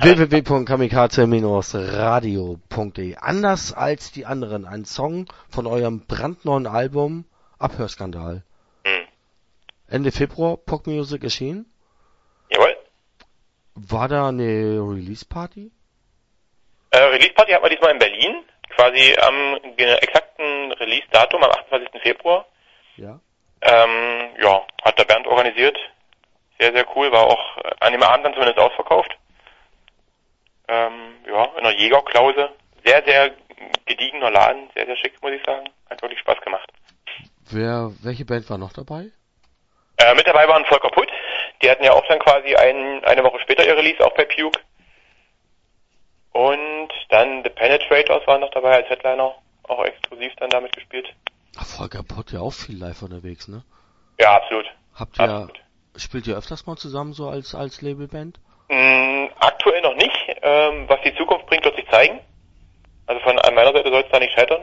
www.kamikaze-radio.de. Anders als die anderen, ein Song von eurem brandneuen Album Abhörskandal. Ende Februar Pop Music erschienen. Jawohl. War da eine Release-Party? Release-Party hatten wir diesmal in Berlin, quasi am exakten Release-Datum, am 28. Februar. Ja. Hat der Bernd organisiert. Sehr, sehr cool, war auch an dem Abend dann zumindest ausverkauft. In der Jägerklause. Sehr, sehr gediegener Laden, sehr, sehr schick, muss ich sagen. Hat wirklich Spaß gemacht. Welche Band war noch dabei? Mit dabei waren Volker Putt. Die hatten ja auch dann quasi eine Woche später ihr Release, auch bei Puke. Und dann The Penetrators waren noch dabei als Headliner, auch exklusiv dann damit gespielt. Volker Putt ja auch viel live unterwegs, ne? Ja, absolut. Spielt ihr öfters mal zusammen so als Labelband? Aktuell noch nicht. Was die Zukunft bringt, wird sich zeigen. Also von meiner Seite soll es da nicht scheitern.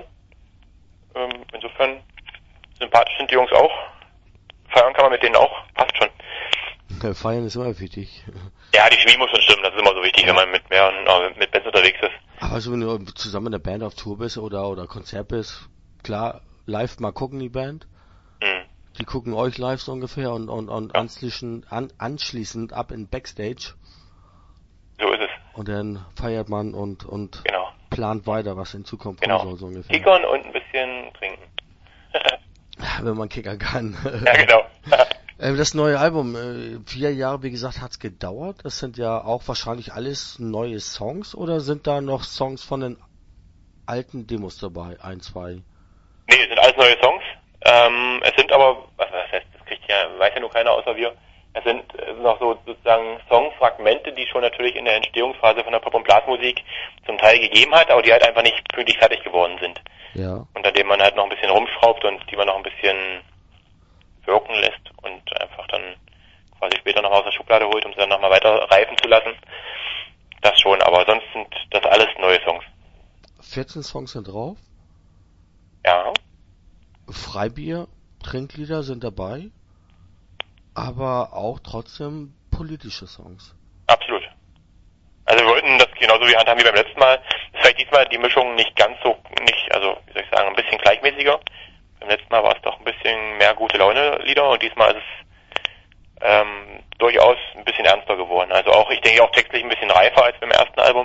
Insofern sympathisch sind die Jungs auch. Feiern kann man mit denen auch. Passt schon. Feiern ist immer wichtig. Ja, die Chemie muss schon stimmen. Das ist immer so wichtig, wenn man mit Bands unterwegs ist. Aber so, wenn du zusammen in der Band auf Tour bist oder Konzert bist, klar, live mal gucken die Band. Die gucken euch live so ungefähr und anschließend ab in Backstage. So ist es. Und dann feiert man und plant weiter, was in Zukunft kommen soll, so ungefähr. Kickern und ein bisschen trinken. Wenn man kickern kann. Ja, genau. Das neue Album, 4 Jahre, wie gesagt, hat's gedauert. Das sind ja auch wahrscheinlich alles neue Songs, oder sind da noch Songs von den alten Demos dabei? 1, 2? Nee, es sind alles neue Songs. Es sind aber, was heißt, das weiß ja nur keiner außer wir. Es sind noch so sozusagen Songfragmente, die schon natürlich in der Entstehungsphase von der Pop- und Blasmusik zum Teil gegeben hat, aber die halt einfach nicht pünktlich fertig geworden sind. Ja. Und an denen man halt noch ein bisschen rumschraubt und die man noch ein bisschen wirken lässt und einfach dann quasi später noch aus der Schublade holt, um sie dann nochmal weiter reifen zu lassen. Das schon, aber sonst sind das alles neue Songs. 14 Songs sind drauf? Ja. Freibier, Trinklieder sind dabei, aber auch trotzdem politische Songs. Absolut. Also wir wollten das genauso wie handhaben wie beim letzten Mal. Ist vielleicht diesmal die Mischung nicht ganz so, wie soll ich sagen, ein bisschen gleichmäßiger. Beim letzten Mal war es doch ein bisschen mehr gute Laune-Lieder und diesmal ist es durchaus ein bisschen ernster geworden. Also auch, ich denke auch textlich ein bisschen reifer als beim ersten Album.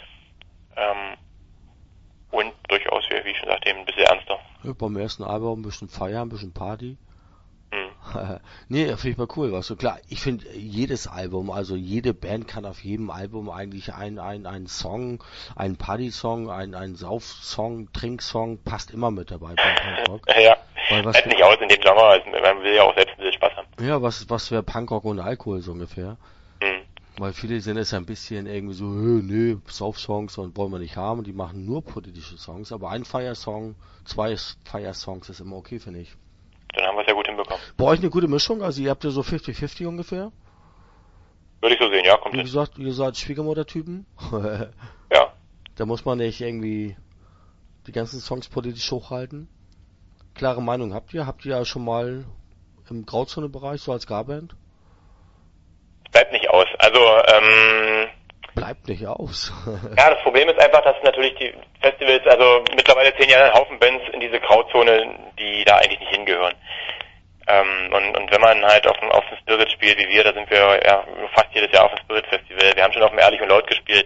Und durchaus, wie ich schon sagte, ein bisschen ernster. Ja, beim ersten Album ein bisschen Feiern, ein bisschen Party. Nee, finde ich mal cool, weißt du, klar, ich finde jedes Album, also jede Band kann auf jedem Album eigentlich einen Song, einen Party-Song, einen Sauf-Song, Trink-Song, passt immer mit dabei beim Punkrock. Ja, bleibt nicht aus in dem Genre, also man will ja auch selbst ein bisschen Spaß haben. Ja, was wäre Punkrock ohne Alkohol so ungefähr? Weil viele sind es ja ein bisschen irgendwie so, nee, Sauf-Songs und wollen wir nicht haben, die machen nur politische Songs, aber ein Feiersong, 2 Feiersongs ist immer okay, finde ich. Dann haben wir es ja gut hinbekommen. Bei euch eine gute Mischung? Also ihr habt ja so 50-50 ungefähr? Würde ich so sehen, ja, kommt Wie gesagt, ihr seid Schwiegermutter-Typen? Ja. Da muss man nicht irgendwie die ganzen Songs politisch hochhalten. Klare Meinung habt ihr? Habt ihr ja schon mal im Grauzone-Bereich, so als Garband? Bleibt nicht aus. Also, Bleibt nicht aus. Ja, das Problem ist einfach, dass natürlich die Festivals, also mittlerweile 10 Jahre ein Haufen Bands in diese Grauzone, die da eigentlich nicht hingehören. Und wenn man halt auf dem Spirit spielt, wie wir, da sind wir ja fast jedes Jahr auf dem Spirit Festival. Wir haben schon auf dem Ehrlich und Laut gespielt.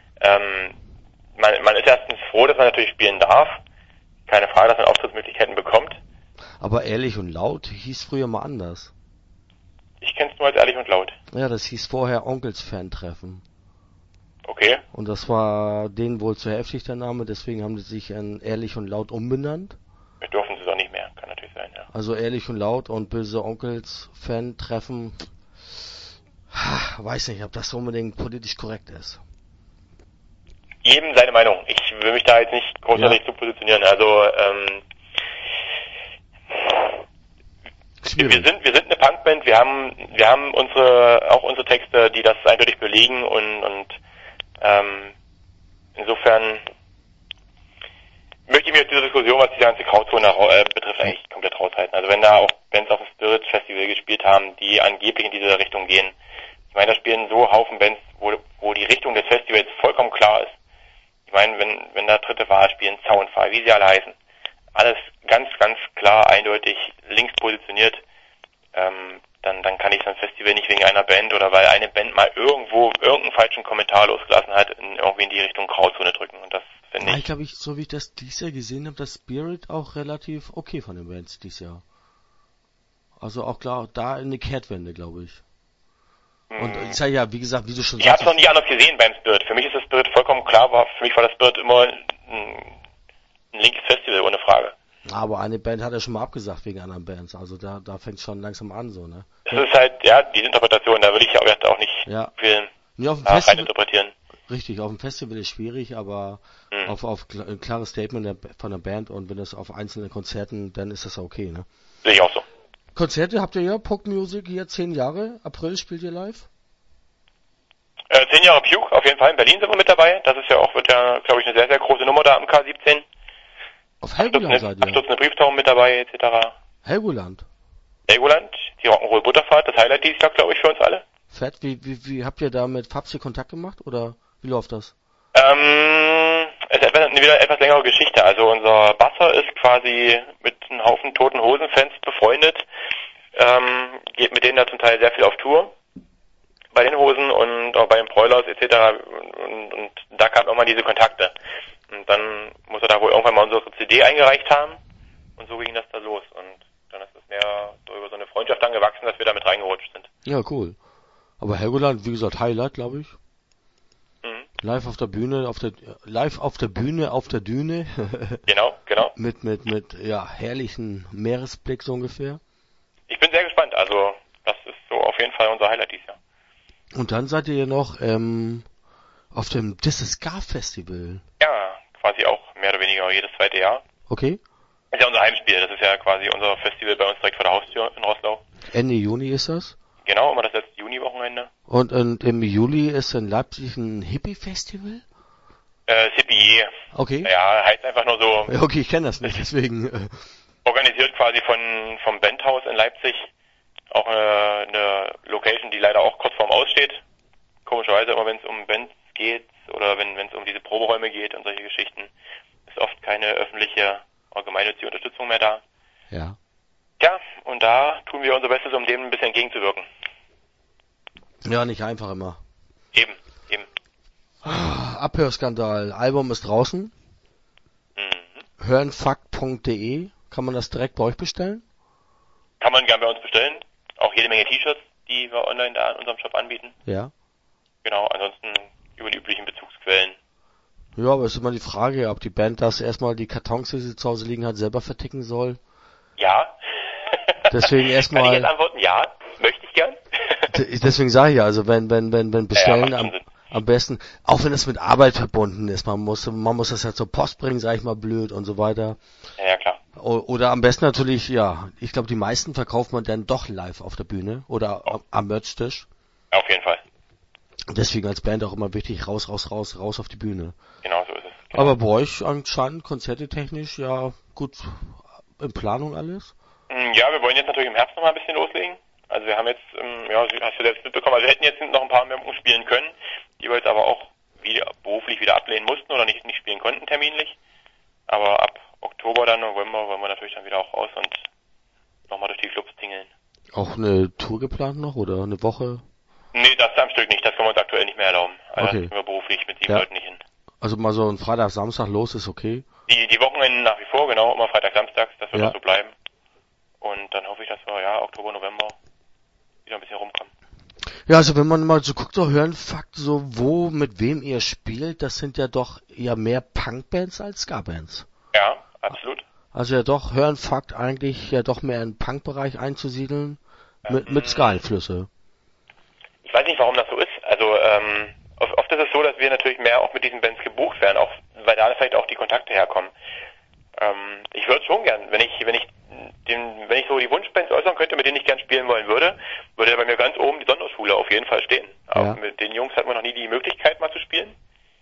Man ist erstens froh, dass man natürlich spielen darf. Keine Frage, dass man Auftrittsmöglichkeiten bekommt. Aber Ehrlich und Laut hieß früher mal anders. Ich kenn's nur als Ehrlich und Laut. Ja, das hieß vorher Onkels Fan-Treffen. Okay. Und das war denen wohl zu heftig, der Name, deswegen haben sie sich in Ehrlich und Laut umbenannt. Wir dürfen es auch nicht mehr, kann natürlich sein, ja. Also Ehrlich und Laut und Böse Onkels Fan-Treffen. Weiß nicht, ob das unbedingt politisch korrekt ist. Jedem seine Meinung. Ich will mich da jetzt nicht großartig zu positionieren. Also, wir sind eine Punkband, wir haben unsere Texte, die das eindeutig belegen und insofern möchte ich mir aus dieser Diskussion, was die ganze Grauzone betrifft, eigentlich komplett raushalten. Also wenn da auch Bands auf dem Spirit Festival gespielt haben, die angeblich in diese Richtung gehen. Ich meine, da spielen so Haufen Bands, wo die die Richtung des Festivals vollkommen klar ist. Ich meine, wenn da dritte Wahl spielen, Soundfall, wie sie alle heißen, alles ganz, ganz klar, eindeutig links positioniert, dann kann ich so ein Festival nicht wegen einer Band oder weil eine Band mal irgendwo irgendeinen falschen Kommentar losgelassen hat, irgendwie in die Richtung Grauzone drücken. Und das finde ich... Ich glaube, so wie ich das dieses Jahr gesehen habe, das Spirit auch relativ okay von den Bands dieses Jahr. Also auch klar, da eine Kehrtwende, glaube ich. Und ich sage ja, wie gesagt, wie du schon sagst... Ich habe es noch nie anders gesehen beim Spirit. Für mich ist das Spirit vollkommen klar, für mich war das Spirit immer ein linkes Festival, ohne Frage. Aber eine Band hat ja schon mal abgesagt wegen anderen Bands, also da fängt es schon langsam an, so, ne? Das ist halt, diese Interpretation, da will ich auch nicht viel rein interpretieren. Richtig, auf dem Festival ist schwierig, aber auf ein klares Statement von der Band und wenn das auf einzelnen Konzerten, dann ist das okay, ne? Sehe ich auch so. Konzerte habt ihr ja, Puck Music hier 10 Jahre, April spielt ihr live? 10 Jahre Puke, auf jeden Fall, in Berlin sind wir mit dabei, das ist wird ja, glaube ich, eine sehr, sehr große Nummer da am K17. Auf Helgoland seid ihr? Absturzende Brieftauben mit dabei, etc. Helgoland, die Rock'n'Roll Butterfahrt, das Highlight dieses Jahr, glaube ich, für uns alle. Fett, wie habt ihr da mit Fabsi Kontakt gemacht, oder wie läuft das? Es ist wieder etwas längere Geschichte, also unser Basser ist quasi mit einem Haufen Toten Hosen-Fans befreundet, geht mit denen da zum Teil sehr viel auf Tour, bei den Hosen und auch bei den Broilers, etc. Und da kamen irgendwann diese Kontakte. Und dann muss er da wohl irgendwann mal unsere CD eingereicht haben. Und so ging das da los. Und dann ist es mehr so über so eine Freundschaft dann gewachsen, dass wir da mit reingerutscht sind. Ja, cool. Aber Helgoland, wie gesagt, Highlight, glaube ich. Live auf der Bühne, auf der Düne. Genau. mit herrlichen Meeresblick so ungefähr. Ich bin sehr gespannt. Also, das ist so auf jeden Fall unser Highlight dieses Jahr. Und dann seid ihr ja noch, auf dem This Is Ska Festival. Ja, quasi auch mehr oder weniger jedes zweite Jahr. Okay. Das ist ja unser Heimspiel, das ist ja quasi unser Festival bei uns direkt vor der Haustür in Roßlau. Ende Juni ist das? Genau, immer das letzte Juni-Wochenende. Und im Juli ist in Leipzig ein Hippie-Festival? Hippie. Okay. Ja, heißt einfach nur so. Okay, ich kenne das nicht, deswegen. Organisiert quasi vom Bandhaus in Leipzig. Auch eine Location, die leider auch kurz vorm Aussteht. Komischerweise immer, wenn es um Bands geht oder wenn es um diese Proberäume geht und solche Geschichten, ist oft keine öffentliche oder gemeinnützige Unterstützung mehr da. Ja. Ja, und da tun wir unser Bestes, um dem ein bisschen entgegenzuwirken. Ja, nicht einfach immer. Eben. Abhörskandal. Album ist draußen. Hörenfakt.de. Kann man das direkt bei euch bestellen? Kann man gern bei uns bestellen. Auch jede Menge T-Shirts, die wir online da in unserem Shop anbieten. Ja. Genau, ansonsten über die üblichen Bezugsquellen. Ja, aber es ist immer die Frage, ob die Band das erstmal die Kartons, die sie zu Hause liegen hat, selber verticken soll. Ja. Deswegen erstmal. Kann ich jetzt antworten? Ja, möchte ich gern. Deswegen sage ich ja, also wenn bestellen am besten, auch wenn es mit Arbeit verbunden ist, man muss das halt zur Post bringen, sag ich mal blöd und so weiter. Ja, klar. Oder am besten natürlich, ich glaube die meisten verkauft man dann doch live auf der Bühne oder am Merch-Tisch. Auf jeden Fall. Deswegen als Band auch immer wichtig, raus auf die Bühne. Genau so ist es. Genau. Aber bei euch anscheinend konzerte technisch ja gut in Planung alles? Ja, wir wollen jetzt natürlich im Herbst nochmal ein bisschen loslegen. Also wir haben jetzt, hast du selbst mitbekommen, also wir hätten jetzt noch ein paar mehr spielen können, die wir jetzt aber auch beruflich wieder ablehnen mussten oder nicht spielen konnten terminlich. Aber ab Oktober, dann November wollen wir natürlich dann wieder auch raus und nochmal durch die Clubs tingeln. Auch eine Tour geplant noch oder eine Woche? Nee, das am Stück nicht, das können wir uns aktuell nicht mehr erlauben. Also okay. Das können wir beruflich mit 7 Leuten nicht hin. Also mal so ein Freitag, Samstag los ist okay? Die Wochenenden nach wie vor, genau, immer Freitag, Samstags, das wird auch so bleiben. Und dann hoffe ich, dass wir Oktober, November wieder ein bisschen rumkommen. Ja, also wenn man mal so guckt, so hören Fakt, so wo, mit wem ihr spielt, das sind ja doch eher mehr Punkbands als Ska-Bands. Ja, absolut. Also ja doch, hören Fakt eigentlich ja doch mehr in den Punkbereich einzusiedeln, mit Ska-Einflüsse. Ich weiß nicht, warum das so ist. Also oft ist es so, dass wir natürlich mehr auch mit diesen Bands gebucht werden, auch weil da vielleicht auch die Kontakte herkommen. Ich würde schon gern, wenn ich so die Wunschbands äußern könnte, mit denen ich gern spielen wollen würde bei mir ganz oben die Sonderschule auf jeden Fall stehen. Aber mit den Jungs hat man noch nie die Möglichkeit mal zu spielen.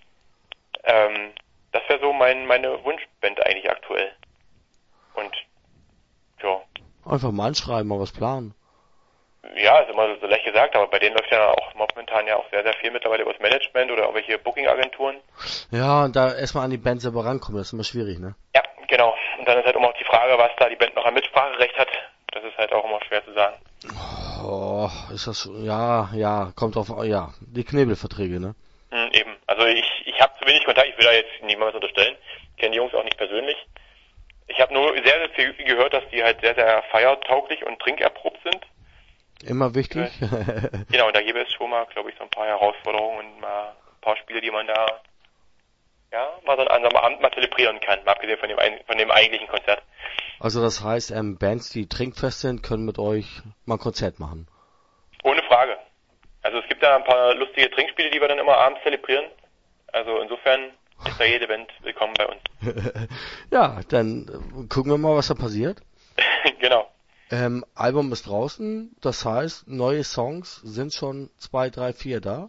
Das wäre so meine Wunschband eigentlich aktuell. Und ja. Einfach mal anschreiben, mal was planen. Ja, ist immer so leicht gesagt, aber bei denen läuft ja auch momentan ja auch sehr, sehr viel mittlerweile über das Management oder irgendwelche Booking-Agenturen. Ja, und da erstmal an die Band selber rankommen, das ist immer schwierig, ne? Ja, genau. Und dann ist halt immer auch die Frage, was da die Band noch an Mitspracherecht hat. Das ist halt auch immer schwer zu sagen. Oh, ist das so, ja, kommt drauf, ja, die Knebelverträge, ne? Eben. Also ich habe zu wenig Kontakt, ich will da jetzt niemandem was unterstellen. Ich kenne die Jungs auch nicht persönlich. Ich habe nur sehr, sehr viel gehört, dass die halt sehr, sehr feiertauglich und trinkerprobt sind. Immer wichtig. Genau, und da gäbe es schon mal, glaube ich, so ein paar Herausforderungen und mal ein paar Spiele, die man da, ja, mal so an so einem Abend mal zelebrieren kann, mal abgesehen von dem eigentlichen Konzert. Also das heißt, Bands, die trinkfest sind, können mit euch mal ein Konzert machen. Ohne Frage. Also es gibt da ein paar lustige Trinkspiele, die wir dann immer abends zelebrieren. Also insofern ist da jede Band willkommen bei uns. Ja, dann gucken wir mal, was da passiert. Genau. Album ist draußen, das heißt, neue Songs sind schon 2, 3, 4 da.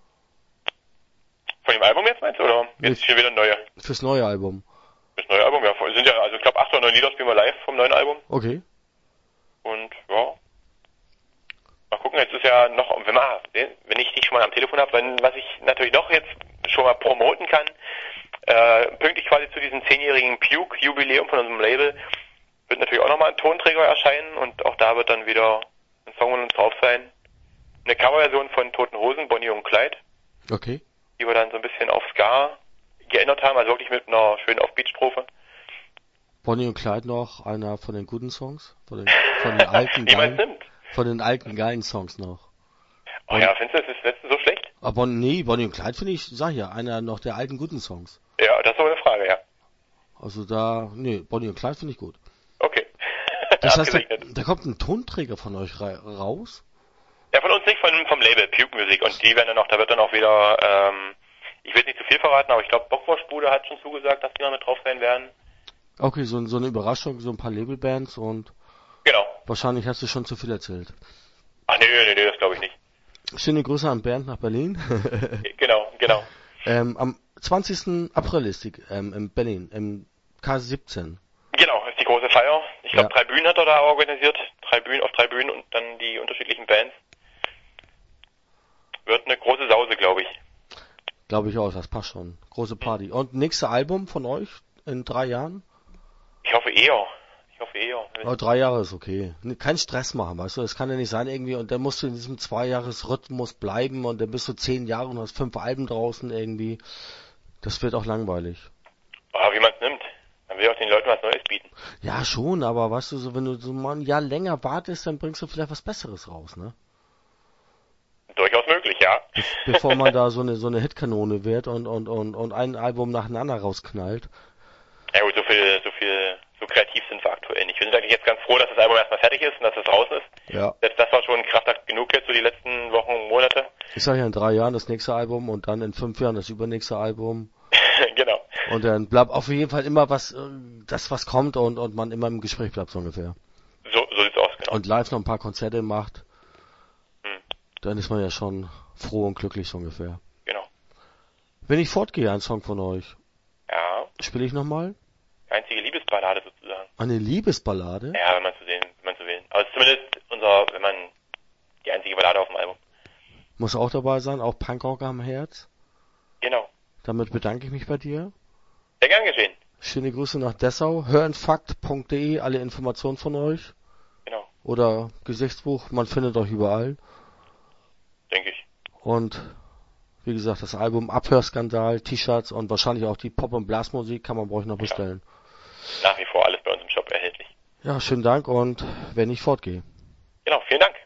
Von dem Album jetzt meinst du, oder jetzt schon wieder neue? Fürs neue Album. Das neue Album, ja, sind ja, also ich glaube 8 oder 9 Lieder spielen wir live vom neuen Album. Okay. Und ja, mal gucken, jetzt ist ja noch, wenn ich dich schon mal am Telefon habe, was ich natürlich noch jetzt schon mal promoten kann, pünktlich quasi zu diesem 10-jährigen Puke-Jubiläum von unserem Label, wird natürlich auch nochmal ein Tonträger erscheinen und auch da wird dann wieder ein Song von uns drauf sein. Eine Coverversion von Toten Hosen, Bonnie und Clyde. Okay. Die wir dann so ein bisschen auf Ska geändert haben, also wirklich mit einer schönen Auf-Beat-Strophe. Bonnie und Clyde noch, einer von den guten Songs, von den alten geilen, von den alten geilen Songs noch. Oh ja, findest du das letzte so schlecht? Aber nee, Bonnie und Clyde finde ich, sag ja, einer noch der alten guten Songs. Ja, das ist aber eine Frage, ja. Also Bonnie und Clyde finde ich gut. Okay. Das heißt, da kommt ein Tonträger von euch raus? Ja, von uns nicht, vom Label Puke Music. Und die werden dann auch, da wird dann auch wieder, ich will nicht zu viel verraten, aber ich glaube Bockwurstbude hat schon zugesagt, dass die noch mit drauf sein werden. Okay, so eine Überraschung, so ein paar Labelbands und genau. Wahrscheinlich hast du schon zu viel erzählt. Ach nee, das glaube ich nicht. Schöne Grüße an Bernd nach Berlin. Genau. Am 20. April ist die in Berlin, im K17. Genau, ist die große Feier. Ich glaube, 3 Bühnen hat er da organisiert. 3 Bühnen und dann die unterschiedlichen Bands. Wird eine große Sause, glaube ich. Glaube ich auch, das passt schon. Große Party. Und nächste Album von euch in 3 Jahren? Ich hoffe eher. Oh, 3 Jahre ist okay. Kein Stress machen, weißt du? Das kann ja nicht sein irgendwie und dann musst du in diesem 2-Jahres-Rhythmus bleiben und dann bist du 10 Jahre und hast 5 Alben draußen irgendwie. Das wird auch langweilig. Aber wie man es nimmt. Man will auch den Leuten was Neues bieten. Ja, schon, aber weißt du, so wenn du so mal ein Jahr länger wartest, dann bringst du vielleicht was Besseres raus, ne? Durchaus möglich, ja. Bevor man da so eine Hitkanone wird und ein Album nacheinander rausknallt. Ja gut, so kreativ sind wir aktuell nicht. Wir sind eigentlich jetzt ganz froh, dass das Album erstmal fertig ist und dass es draußen ist. Ja. Selbst das war schon Kraftakt genug jetzt, so die letzten Wochen und Monate. Ich sag ja in 3 Jahren das nächste Album und dann in 5 Jahren das übernächste Album. Genau. Und dann bleibt auf jeden Fall immer was kommt und man immer im Gespräch bleibt, so ungefähr. So sieht's aus, genau. Und live noch ein paar Konzerte macht, dann ist man ja schon froh und glücklich, so ungefähr. Genau. Wenn ich fortgehe, ein Song von euch. Ja. Spiele ich nochmal? Einzige Liebesballade sozusagen. Eine Liebesballade? Ja, wenn man zu wählen. Also zumindest die einzige Ballade auf dem Album. Muss auch dabei sein, auch Punkrocker am Herz. Genau. Damit bedanke ich mich bei dir. Sehr gern geschehen. Schöne Grüße nach Dessau. Hörenfakt.de, alle Informationen von euch. Genau. Oder Gesichtsbuch, man findet euch überall. Denke ich. Und wie gesagt, das Album Abhörskandal, T-Shirts und wahrscheinlich auch die Pop- und Blasmusik kann man bei euch noch bestellen. Nach wie vor alles bei uns im Shop erhältlich. Ja, schönen Dank und wenn ich fortgehe. Genau, vielen Dank.